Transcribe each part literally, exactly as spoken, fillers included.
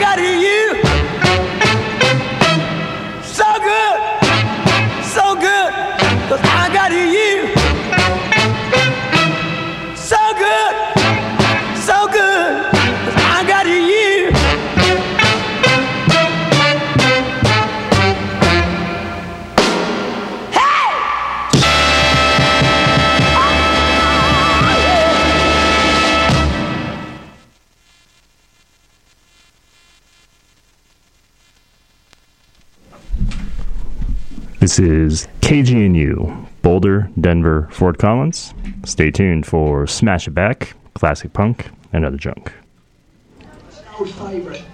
got you. So good, so good, 'cause I got you. So good, so good, 'cause I got you. Hey! This is K G N U, Boulder, Denver, Fort Collins. Stay tuned for Smash It Back, Classic Punk, and Other Junk. Old favorite.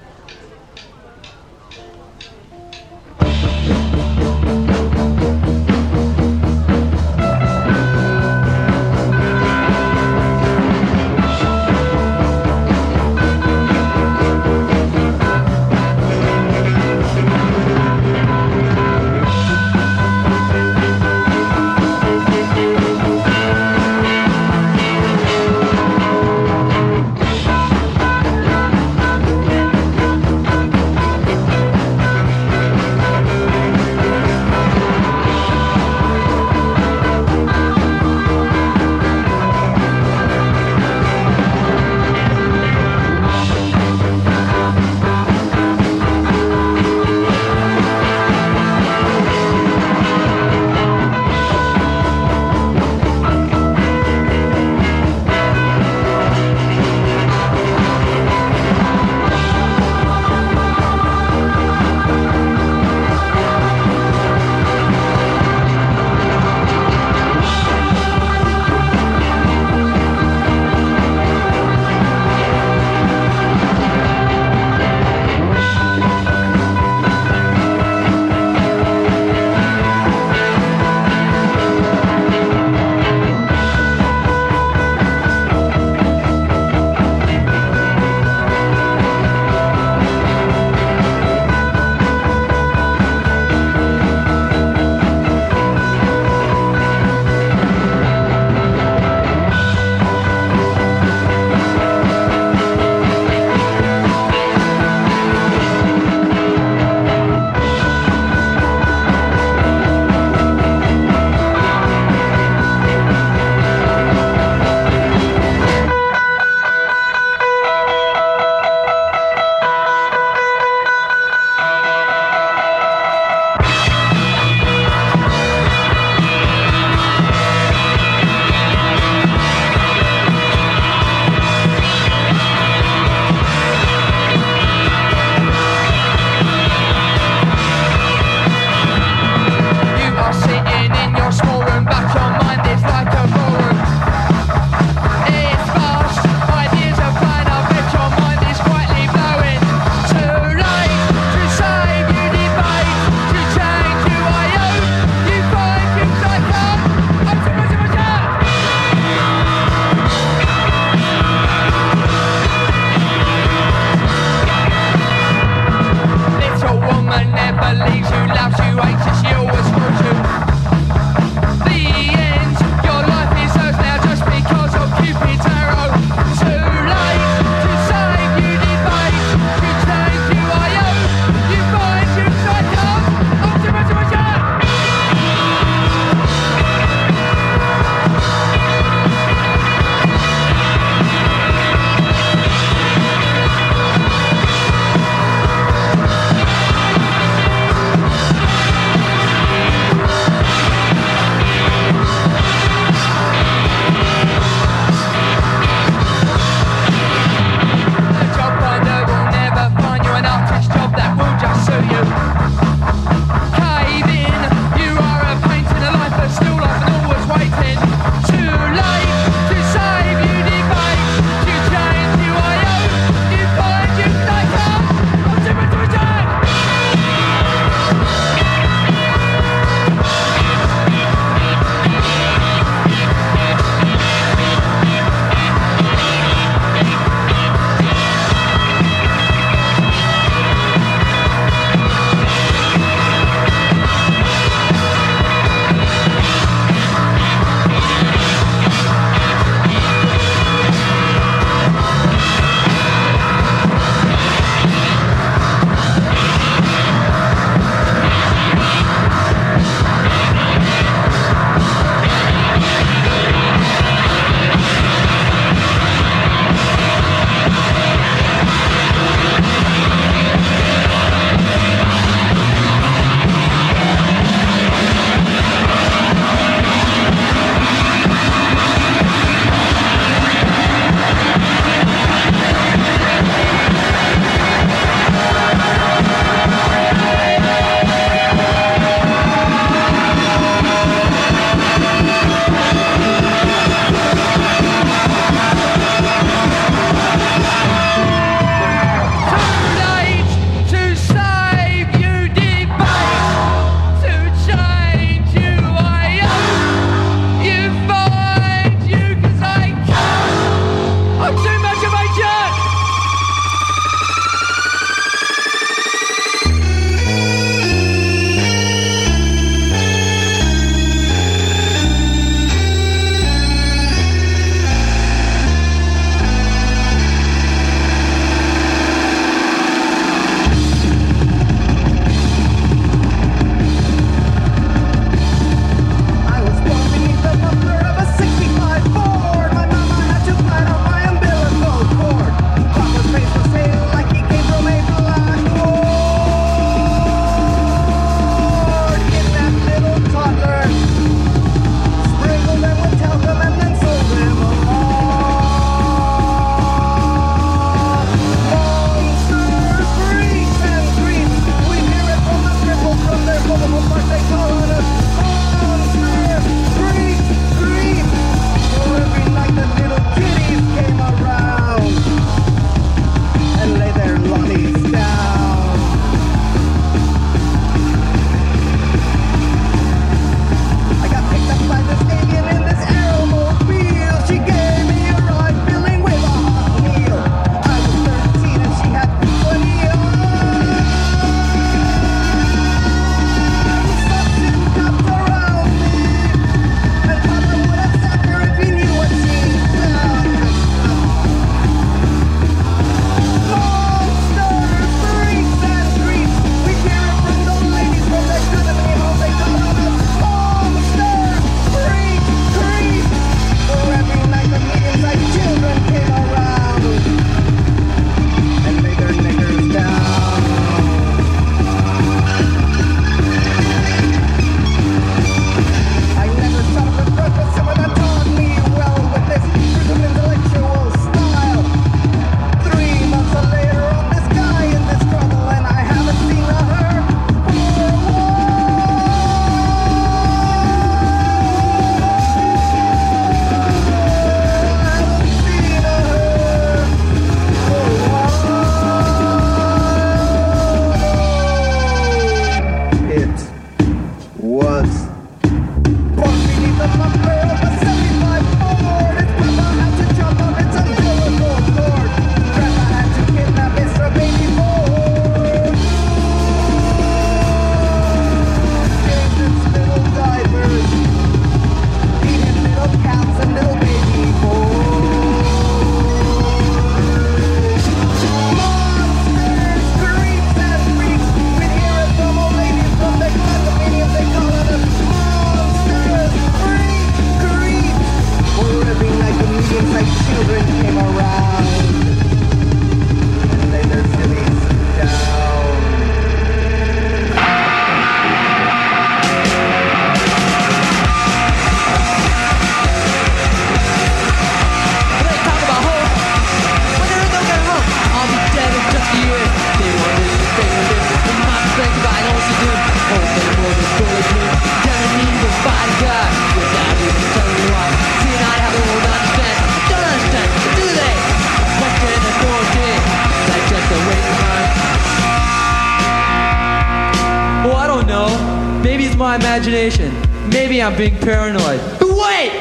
my imagination. Maybe I'm being paranoid. Wait!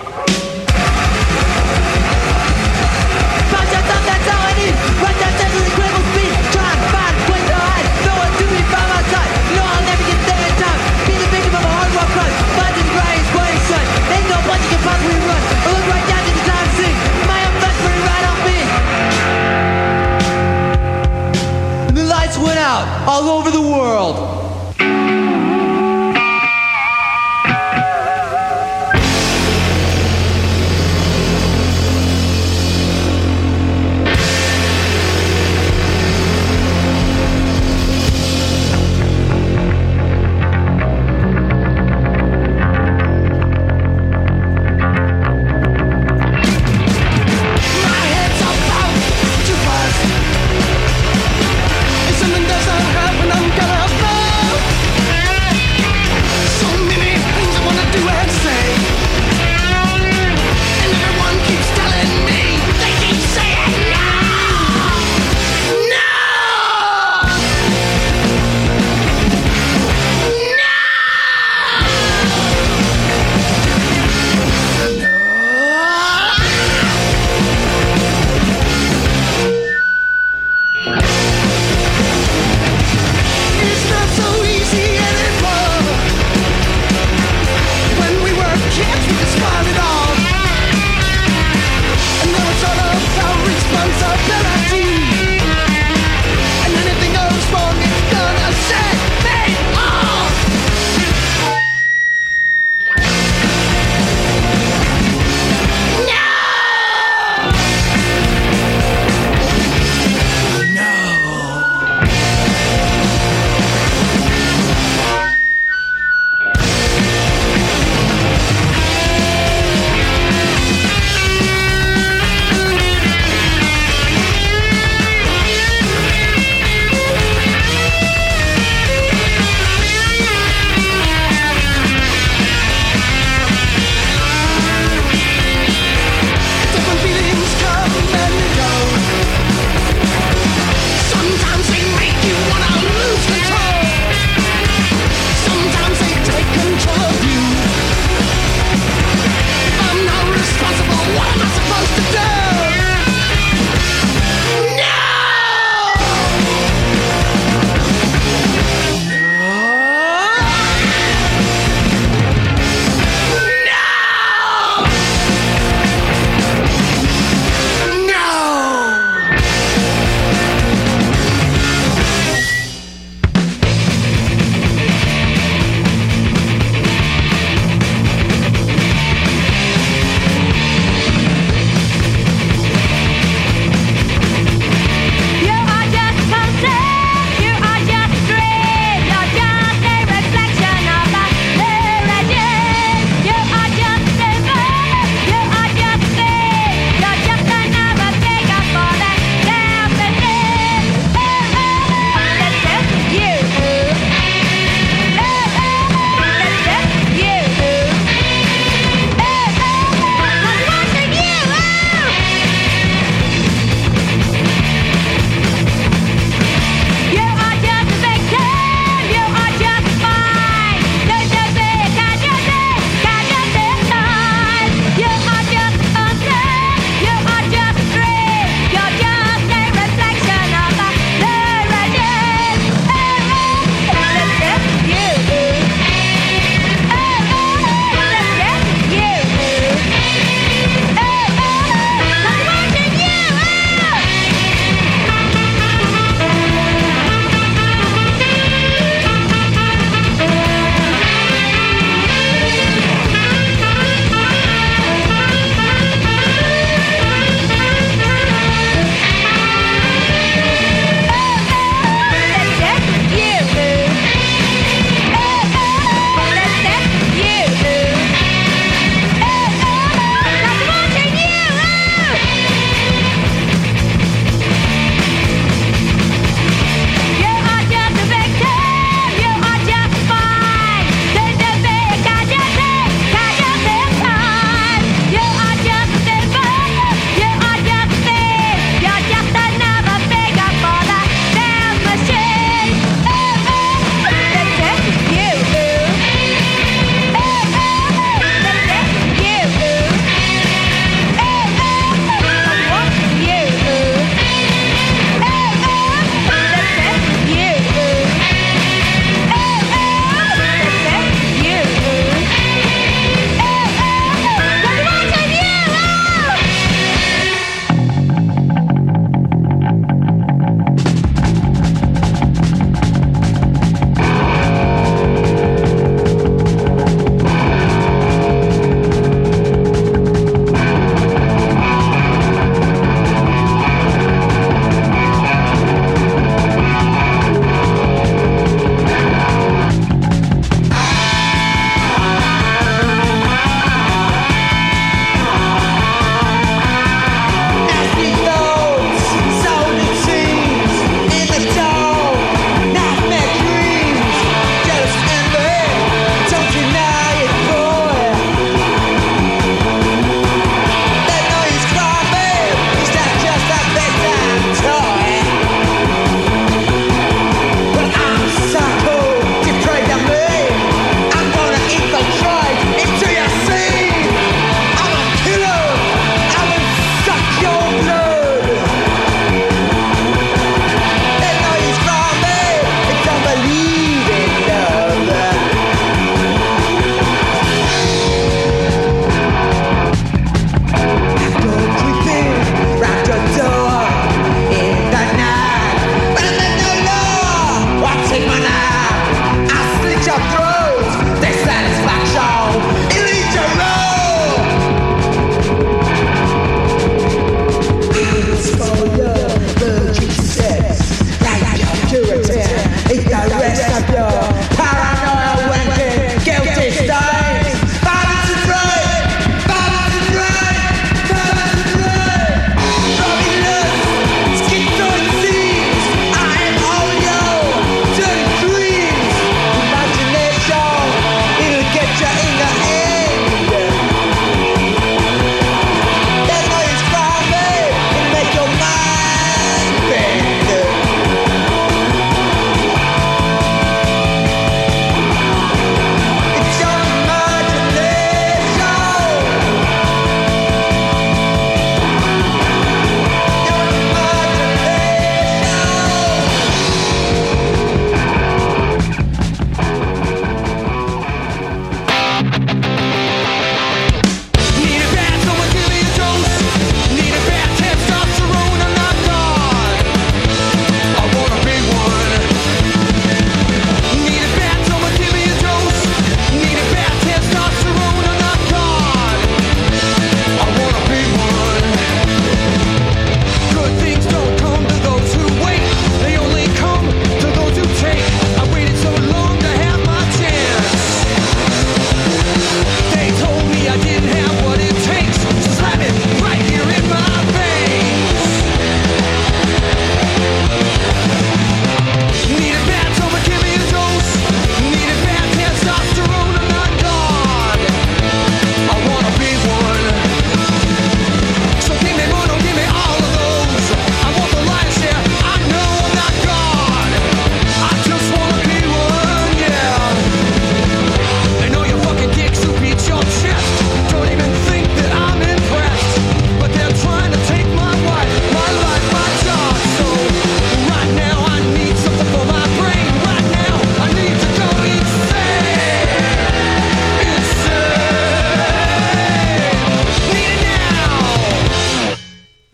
Find yourself, that's all I need. Right down to the critical speed. Try and find a place to hide. No one to be by my side. No, I'll never get there in time. Be the victim of a hard rock crime. Find the brightest boy sun. Ain't no place you can possibly run. Or look right down to the time scene. My own best pretty right on me. And the lights went out all over the world. If something doesn't happen, I'm gonna burn.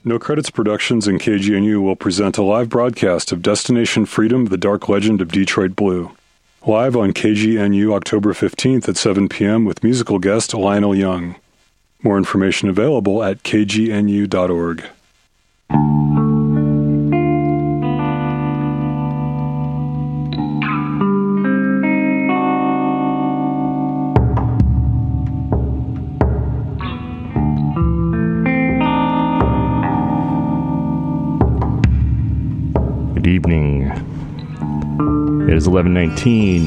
No Credits Productions and K G N U will present a live broadcast of Destination Freedom, The Dark Legend of Detroit Blue. Live on K G N U October fifteenth at seven p.m. with musical guest Lionel Young. More information available at k g n u dot org. Good evening. It is eleven nineteen.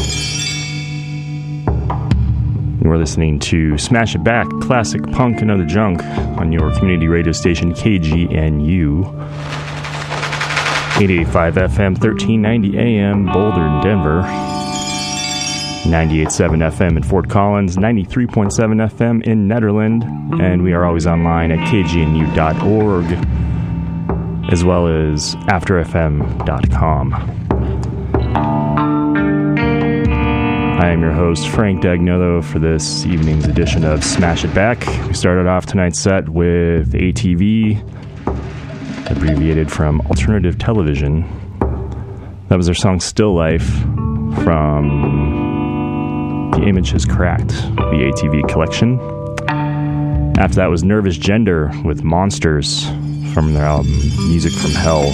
We're listening to Smash It Back, classic punk and other junk on your community radio station K G N U. eight eighty-five F M, thirteen ninety A M, Boulder and Denver. ninety-eight point seven F M in Fort Collins, ninety-three point seven F M in Nederland, and we are always online at k g n u dot org. as well as after f m dot com. I am your host, Frank Dagnolo, for this evening's edition of Smash It Back. We started off tonight's set with A T V, abbreviated from Alternative Television. That was their song Still Life from The Image Has Cracked, the A T V collection. After that was Nervous Gender with Monsters from their album Music from Hell.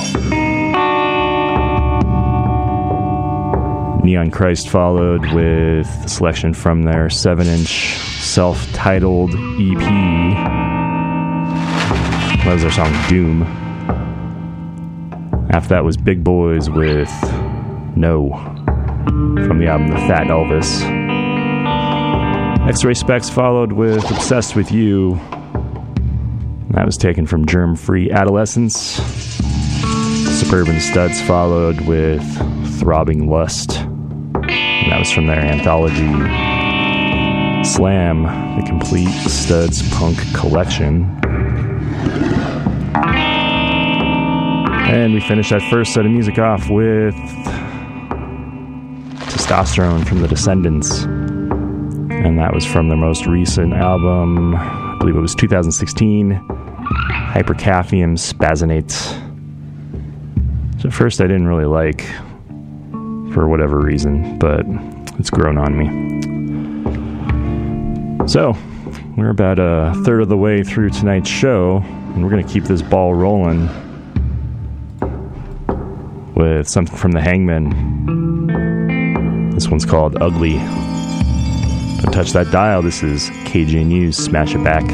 Neon Christ followed with a selection from their seven-inch self-titled E P. That was their song Doom. After that was Big Boys with No from the album The Fat Elvis. X-Ray Specs followed with Obsessed With You. That was taken from Germ Free Adolescence. Suburban Studs followed with Throbbing Lust. And that was from their anthology Slam, the Complete Studs Punk Collection. And we finished that first set of music off with Testosterone from The Descendants. And that was from their most recent album, I believe it was two thousand sixteen, Hypercaphium Spazinates. So at first I didn't really like, for whatever reason, but it's grown on me. So, we're about a third of the way through tonight's show, and we're going to keep this ball rolling with something from the Hangmen. This one's called Ugly. Don't touch that dial. This is K G N U's Smash It Back.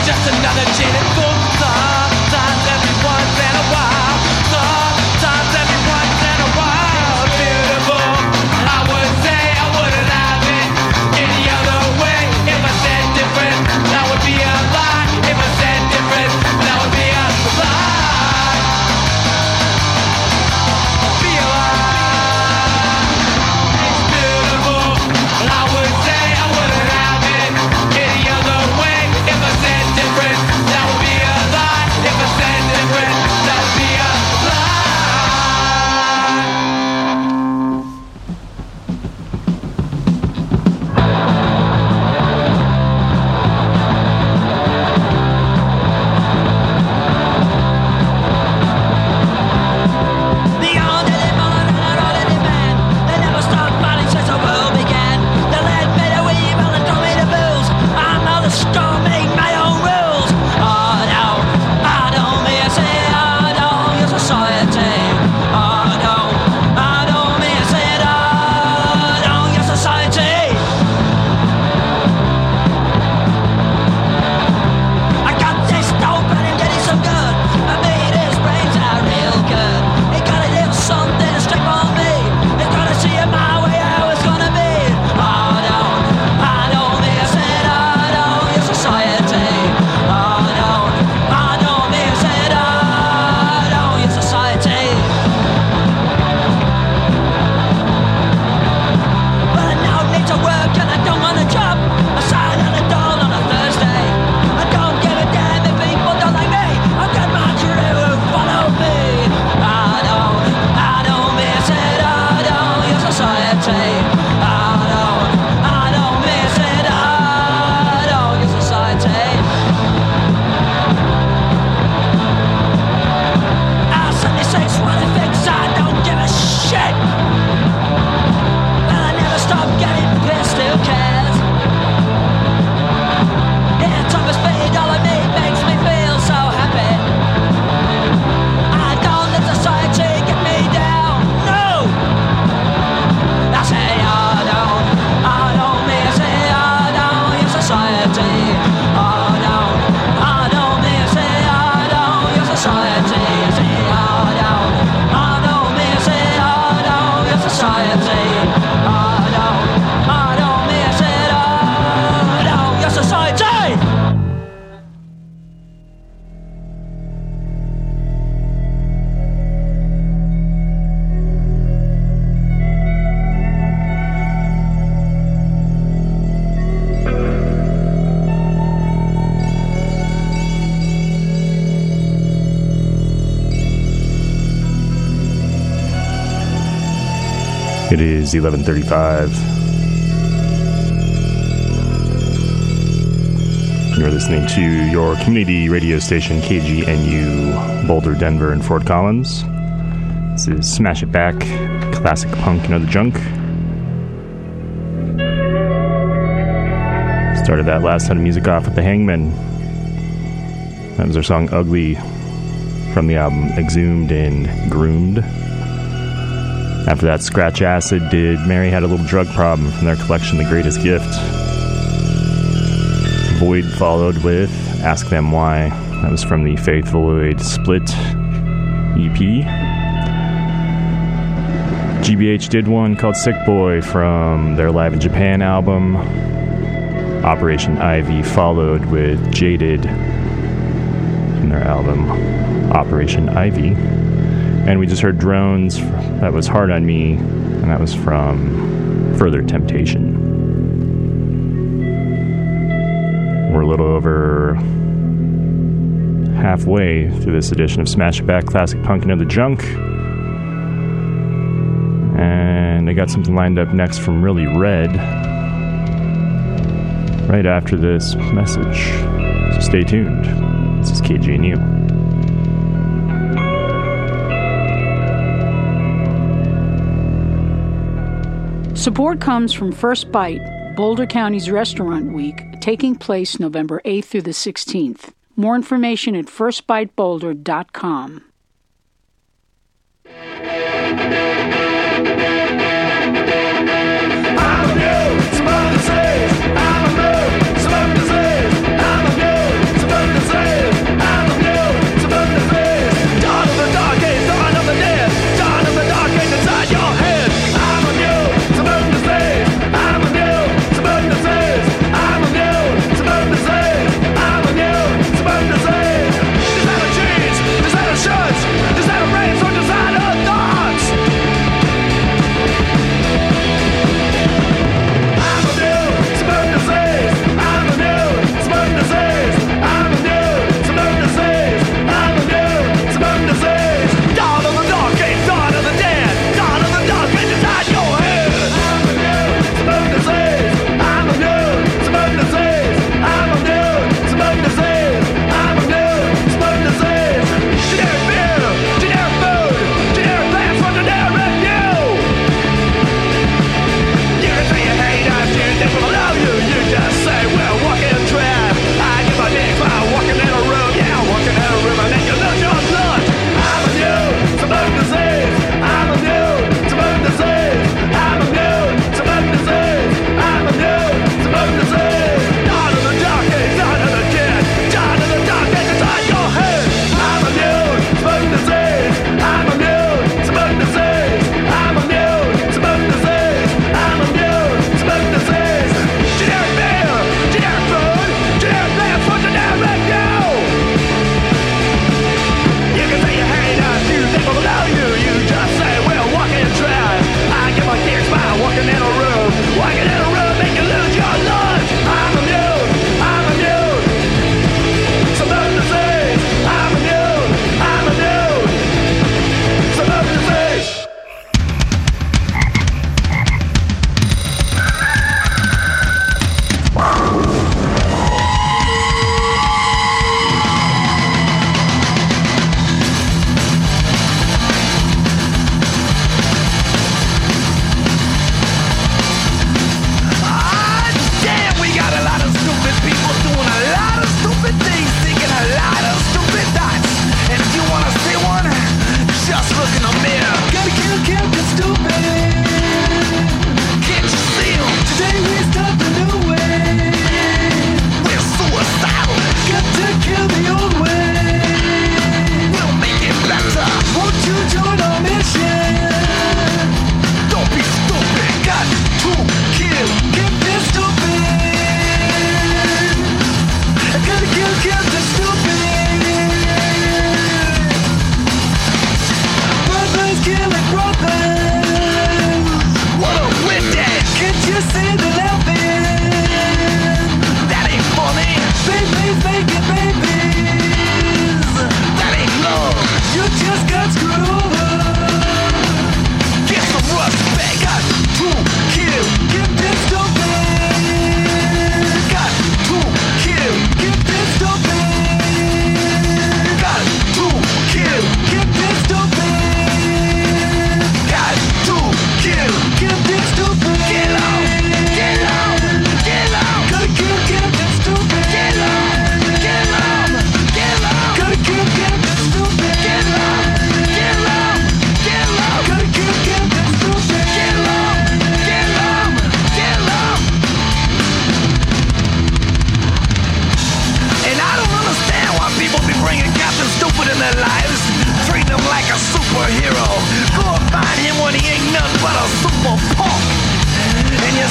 just another jaded fool. Sometimes every once in a while, sometimes every once in a while, beautiful. I would say I wouldn't have it any other way. If I said different, that would be a lie. If I said different, that would be a lie. Be a lie. It's beautiful. I would say I wouldn't have it any other way. If I said different, that would be a lie. If I said different, that would be a lie. The old and the modern and all in demand. They never stopped fighting since the world began. They led me to evil and told me to booze. I'm out of storm, make my own rules. Oh no, I don't miss it. I don't your society. Oh no, I don't miss it. I don't your society. I got this dope and I'm getting so good. I made his brains out real good. He got a little something to strike on me. He's gonna see it my way how it's gonna be. Oh no, I don't miss it. I don't your society. Oh no, I don't miss it. I don't your society. But I now need to work and I don't want a job. I sign on a doll on a Thursday. I don't give a damn if people don't like me. I've got my crew who follow me. I don't, I don't miss it. I don't your society. I don't, I don't miss it. I don't your society. I seventy-six what I fix. I don't give a shit. But I never stop getting pissed. Who cares? Yeah, Thomas Speed, all of me makes me feel so happy. I don't let society get me down. No! I say I don't, I don't miss it. I don't your society. I don't, I don't miss it. I don't your society. Say I don't, I don't miss it. I don't your society. I don't, I don't miss it. I don't your society. It is eleven thirty-five. You're listening to your community radio station, K G N U, Boulder, Denver, and Fort Collins. This is Smash It Back, classic punk, you know the junk. Started that last set of music off with the Hangmen. That was their song Ugly from the album Exhumed and Groomed. After that, Scratch Acid did Mary Had a Little Drug Problem from their collection The Greatest Gift. Void followed with Ask Them Why. That was from the Faith Void Split E P. G B H did one called Sick Boy from their Live in Japan album. Operation Ivy followed with Jaded from their album Operation Ivy. And we just heard Drones, that was Hard on Me, and that was from Further Temptation. We're a little over halfway through this edition of Smash It Back, Classic Punk and Other Junk. And I got something lined up next from Really Red right after this message. So stay tuned. This is K G N U. Support comes from First Bite, Boulder County's Restaurant Week, taking place November eighth through the sixteenth. More information at first bite boulder dot com. I'm a somebody says I'm a somebody says I'm a somebody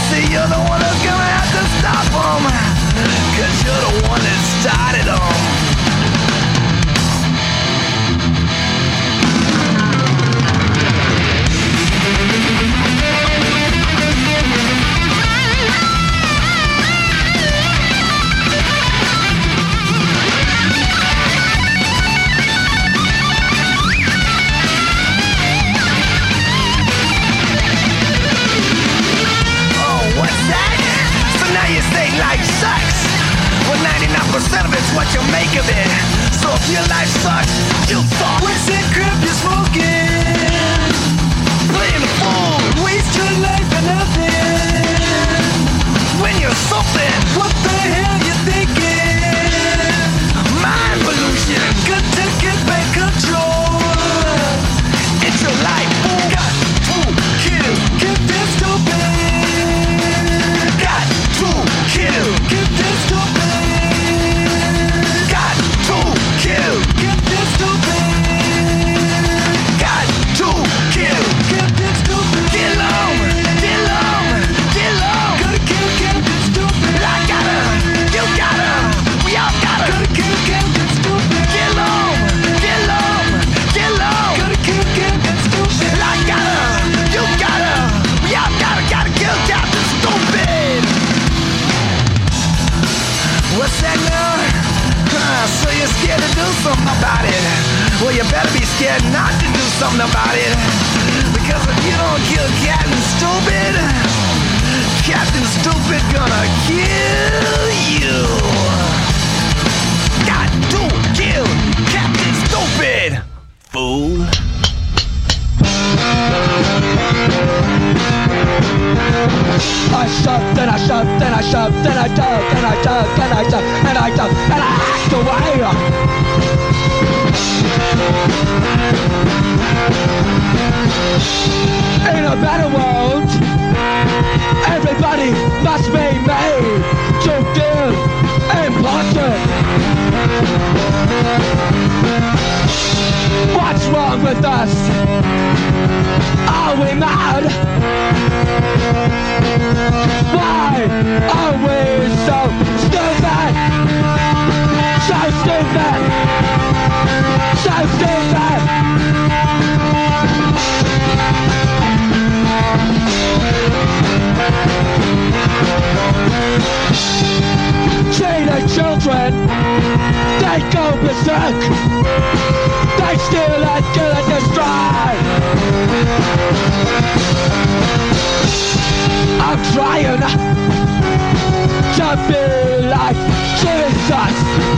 see, you're the one that's gonna have to stop them, cause you're the one that started them. Life sucks. Well, ninety-nine percent of it's what you make of it. So if your life sucks, you suck. What's that crap you're smoking? Playing the fool. Waste your life for nothing. When you're something, what the hell you thinking? Mind pollution. Got to get back control. It's your life, fool. Got to kill. Get this stupid. Kill, get this stupid. Got to kill, get this stupid. Got to kill, get this stupid. Get long, get long, get long. Gotta kill, get this stupid. I gotta, you gotta, we all gotta. Gotta kill, get this stupid. Get long, get long, get long. Gotta kill, get this stupid. I gotta, you gotta, we all gotta, gotta kill, get this stupid. What's that now? Huh, so you're scared to do something about it. Well, you better be scared not to do something about it. Because if you don't kill Captain Stupid, Captain Stupid gonna kill you. Got to kill Captain Stupid, fool. I shoved and I shoved and I shoved and I dug and I dug and I dug and I dug and I hacked away. In a better world, everybody must be made to feel important. What's wrong with us? Are we mad? Why are we so stupid? So stupid! So stupid! Cheating children, they go berserk. They steal and kill and destroy. I'm trying to be like Jesus.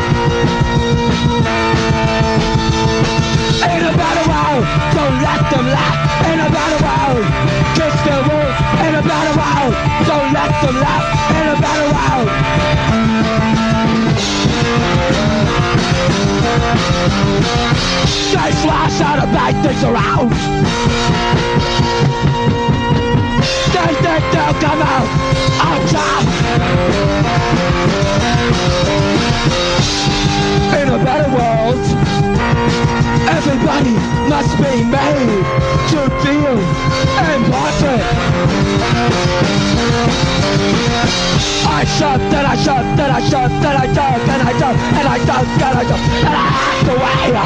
In a better world, don't let them laugh. In a better world, kiss the wolves. In a better world, don't let them laugh. In a better world. They slash out and bang things around. They think they'll come out on top. In a better world, everybody must be made to feel important. I shoved and I shoved and I shoved and I dug and I dug and I dug and I dug and I hacked away.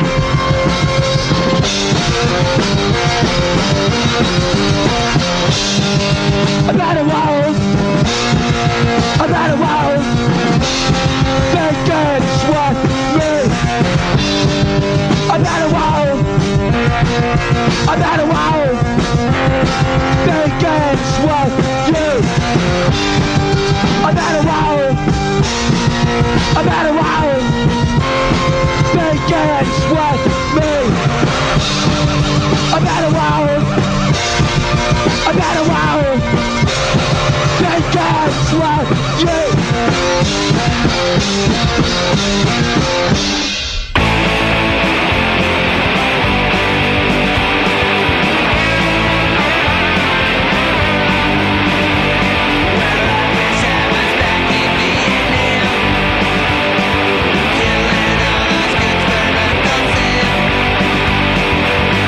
A better world, a better world begins with me. A better world, a better world begins with you. A better world, a better world begins with me. A better world, a better world begins with you.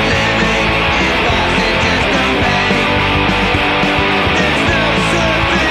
Surface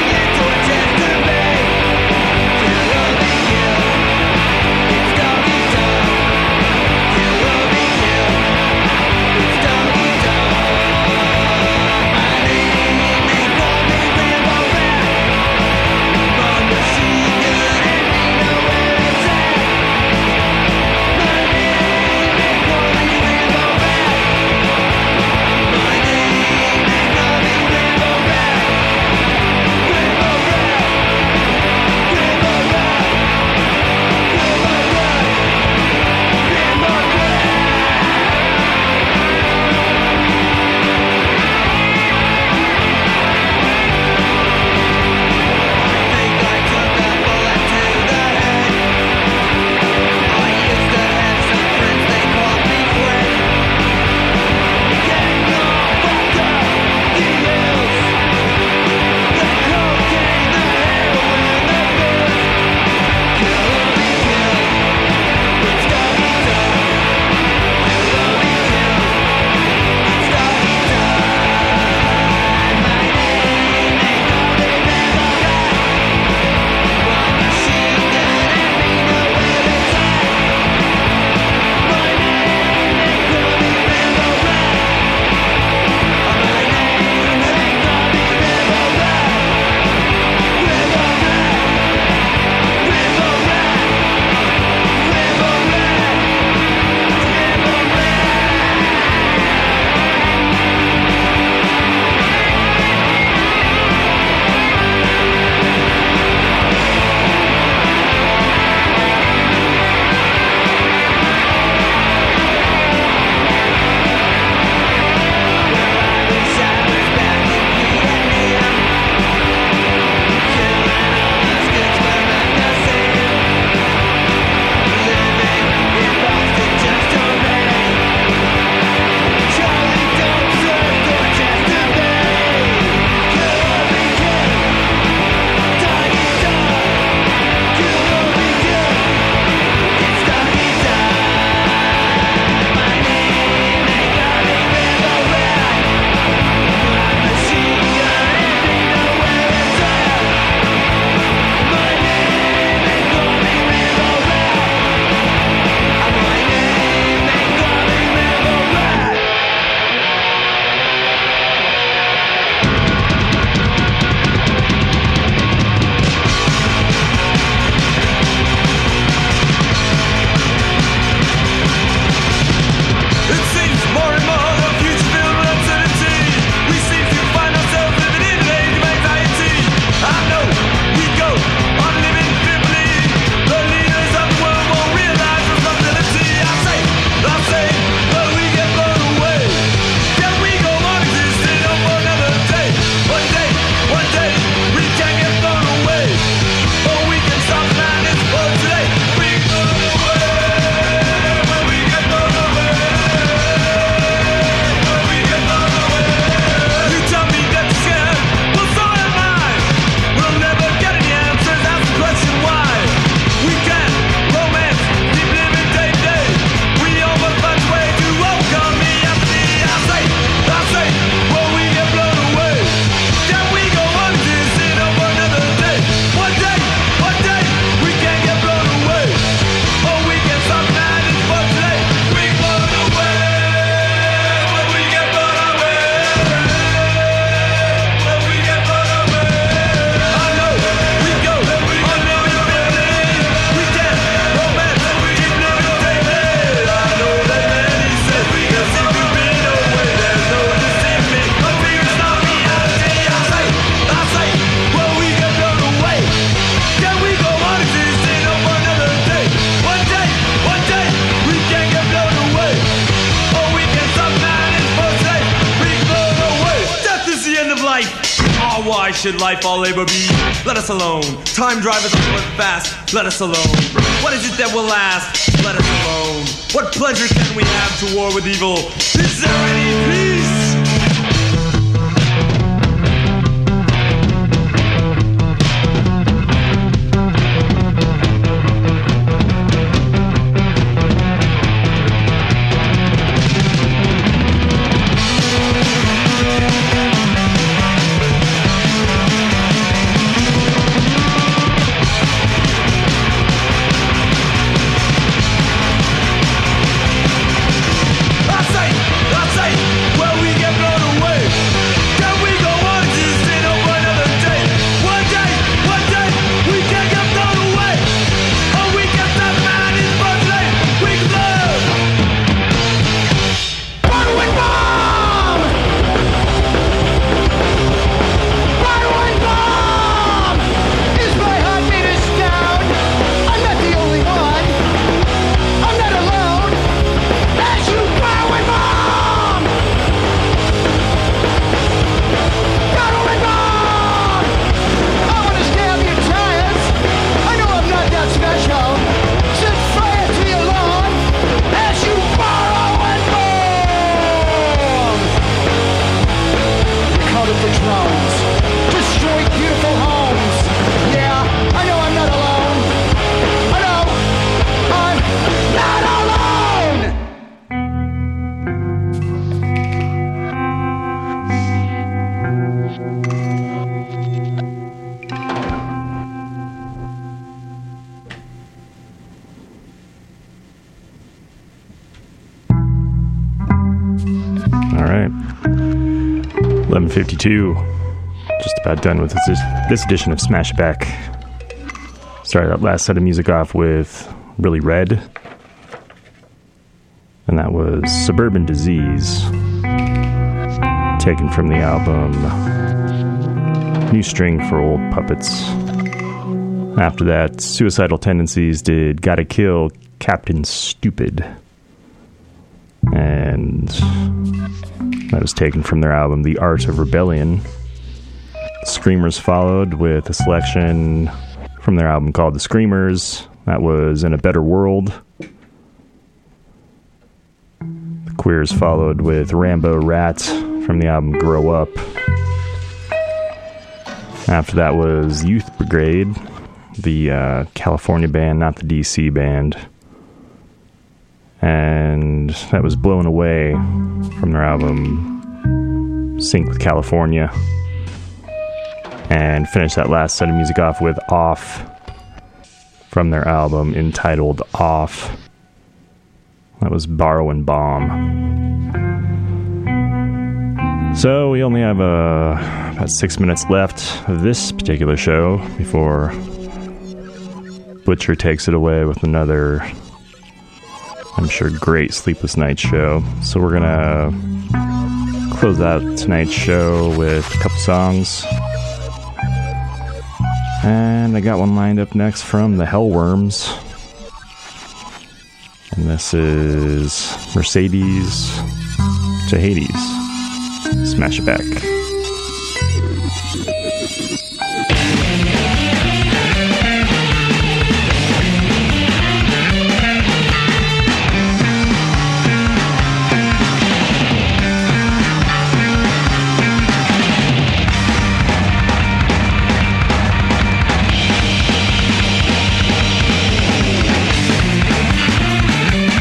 why should life all labor be? Let us alone. Time drivers are going fast. Let us alone. What is it that will last? Let us alone. What pleasure can we have to war with evil? Is there any peace? eleven fifty-two. Just about done with this, this edition of Smash It Back. Started that last set of music off with Really Red. And that was Suburban Disease, taken from the album New String for Old Puppets. After that, Suicidal Tendencies did Gotta Kill Captain Stupid. And that was taken from their album The Art of Rebellion. Screamers followed with a selection from their album called The Screamers. That was In a Better World. The Queers followed with Rambo Rat from the album Grow Up. After that was Youth Brigade, the uh, California band, not the D C band. And that was Blown Away from their album Sync with California. And finished that last set of music off with Off from their album entitled Off. That was Borrow and Bomb. So we only have uh, about six minutes left of this particular show before Butcher takes it away with another, I'm sure, great Sleepless Night show. So we're gonna close out tonight's show with a couple songs. And I got one lined up next from the Hellworms. And this is Mercedes to Hades. Smash It Back.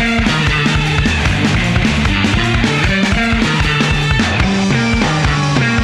We'll be right back.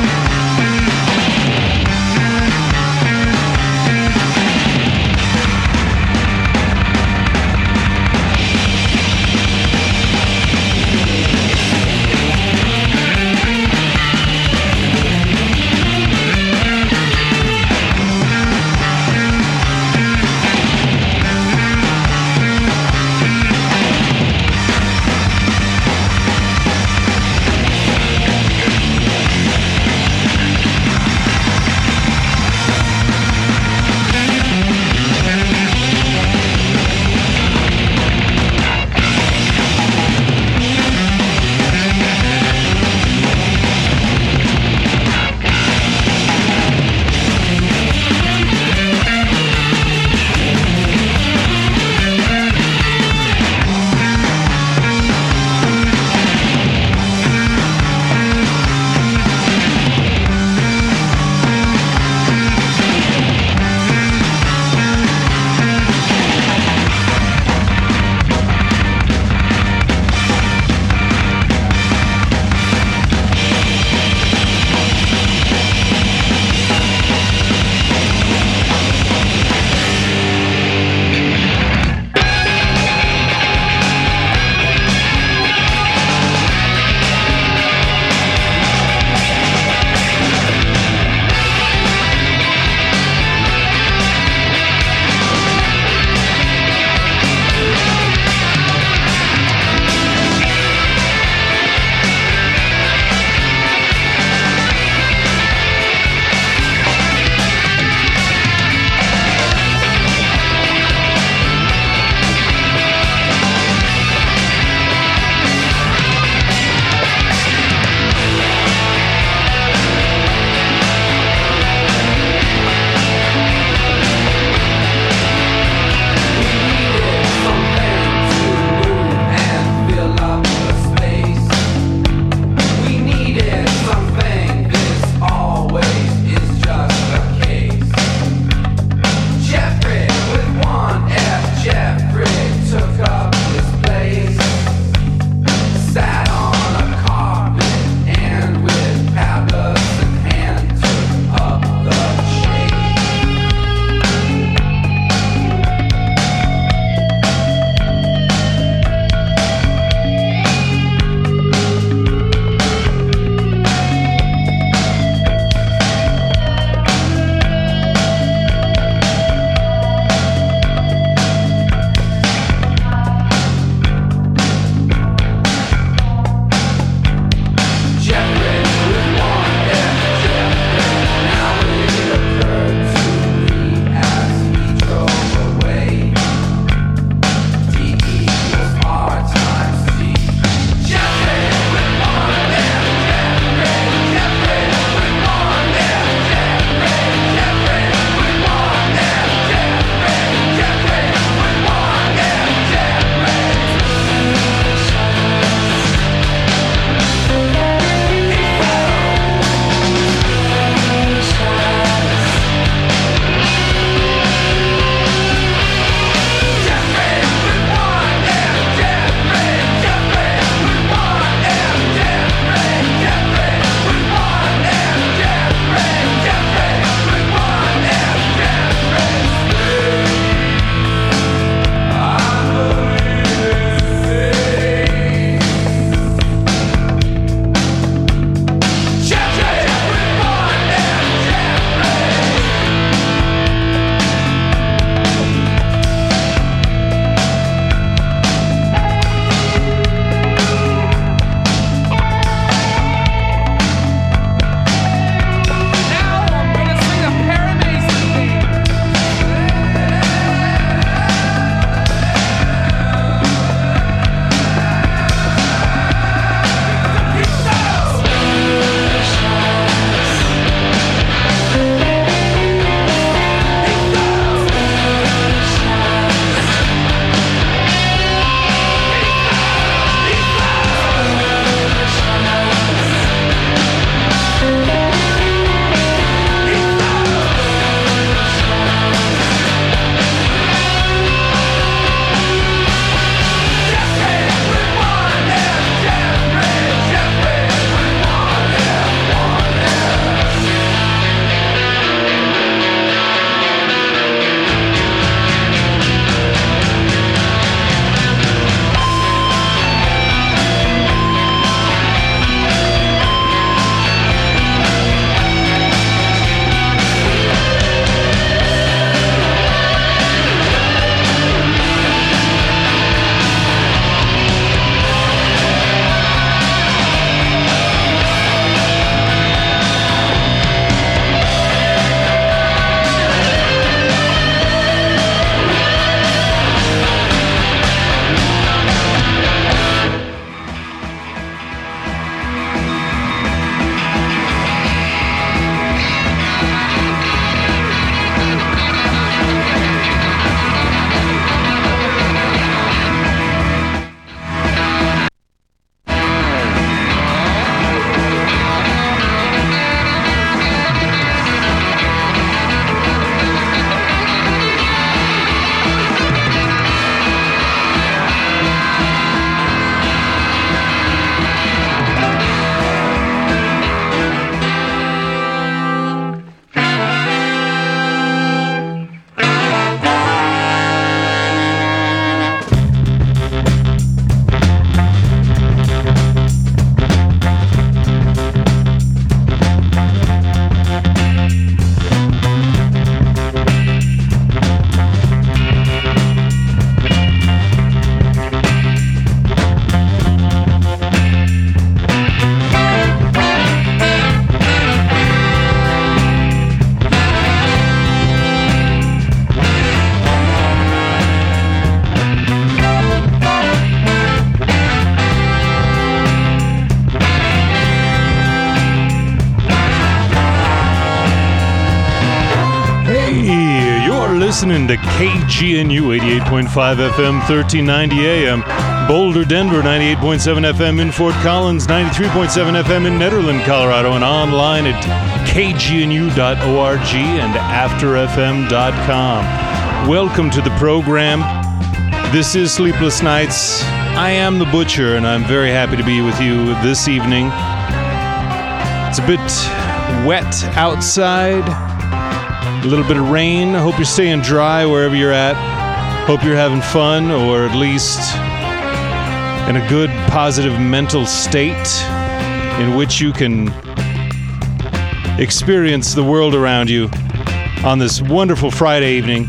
listening to K G N U eighty-eight point five F M, thirteen ninety A M, Boulder, Denver, ninety-eight point seven F M in Fort Collins, ninety-three point seven F M in Nederland, Colorado, and online at k g n u dot org and after f m dot com. Welcome to the program. This is Sleepless Nights. I am the Butcher, and I'm very happy to be with you this evening. It's a bit wet outside, a little bit of rain. I hope you're staying dry wherever you're at. Hope you're having fun, or at least in a good, positive mental state in which you can experience the world around you on this wonderful Friday evening.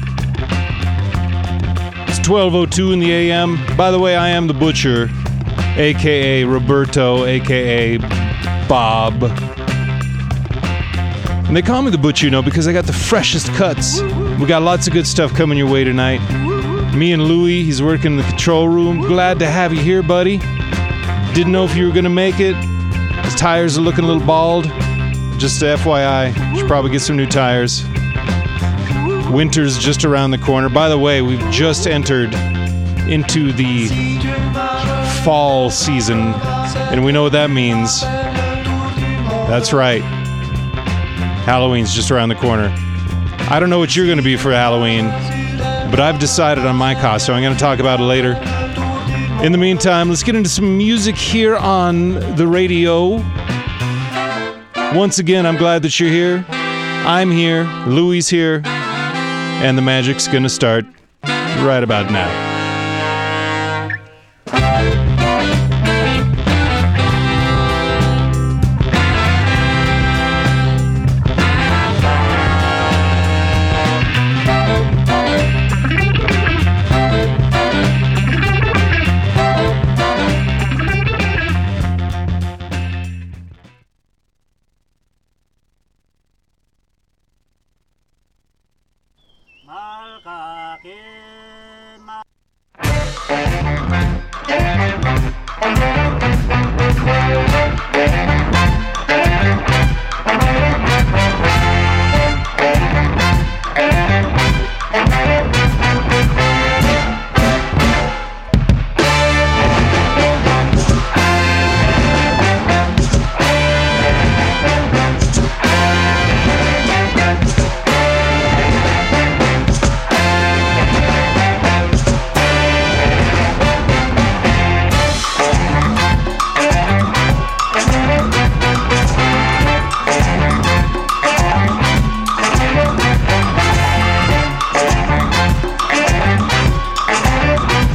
It's twelve oh two in the A M. By the way, I am the Butcher, a k a. Roberto, a k a. Bob. And they call me the Butcher, you know, because I got the freshest cuts. We got lots of good stuff coming your way tonight. Me and Louie, he's working in the control room. Glad to have you here, buddy. Didn't know if you were going to make it. His tires are looking a little bald. Just F Y I, should probably get some new tires. Winter's just around the corner. By the way, we've just entered into the fall season, and we know what that means. That's right. Halloween's just around the corner. I don't know what you're going to be for Halloween, but I've decided on my costume. I'm going to talk about it later. In the meantime, let's get into some music here on the radio. Once again, I'm glad that you're here. I'm here. Louie's here. And the magic's going to start right about now. Thank you.